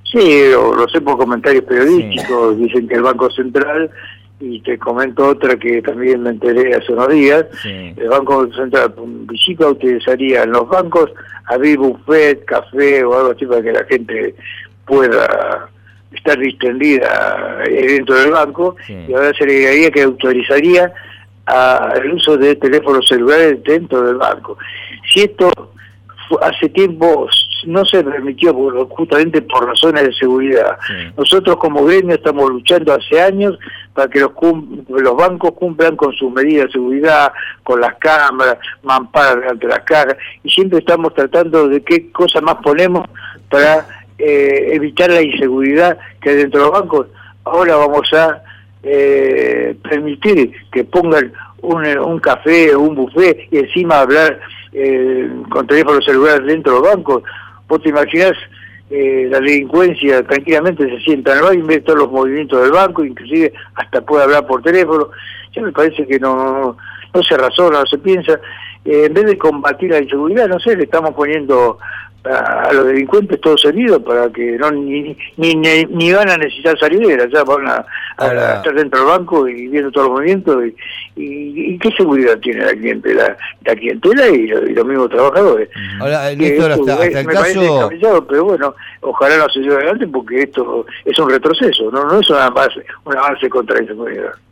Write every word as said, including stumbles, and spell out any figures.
Sí, lo, lo sé por comentarios periodísticos, Sí. dicen que el Banco Central, y te comento otra que también me enteré hace unos días, Sí. el Banco Central, en principio utilizaría en los bancos abrir buffet, café o algo así para que la gente pueda estar distendida dentro del banco, Sí. y ahora se le agregaría que autorizaría a el uso de teléfonos celulares dentro del banco. Si esto fu- hace tiempo no se permitió por- justamente por razones de seguridad. Sí. Nosotros como gremio estamos luchando hace años para que los, cum- los bancos cumplan con sus medidas de seguridad, con las cámaras, mamparas ante las cajas, y siempre estamos tratando de qué cosas más ponemos para eh, evitar la inseguridad que hay dentro de los bancos. Ahora vamos a eh, permitir que pongan un, un café o un buffet y encima hablar eh, con teléfonos celulares dentro de los bancos. Vos te imaginás, eh, la delincuencia tranquilamente se sienta en el banco y ve todos los movimientos del banco, inclusive hasta puede hablar por teléfono. Ya me parece que no, no, no se razona, no se piensa. Eh, en vez de combatir la inseguridad, no sé, le estamos poniendo a, a los delincuentes todos heridos para que no ni, ni, ni, ni van a necesitar salidera, ya van a, a, Ahora, a estar dentro del banco y viendo todos los movimientos. Y, y, y qué seguridad tiene la clientela, la clientela y, lo, y los mismos trabajadores. ahora Que Néstor, esto, hasta, eh, hasta el me parece caso... descabellado, pero bueno, ojalá no se lleve adelante porque esto es un retroceso, no, no es un avance, un avance contra la inseguridad.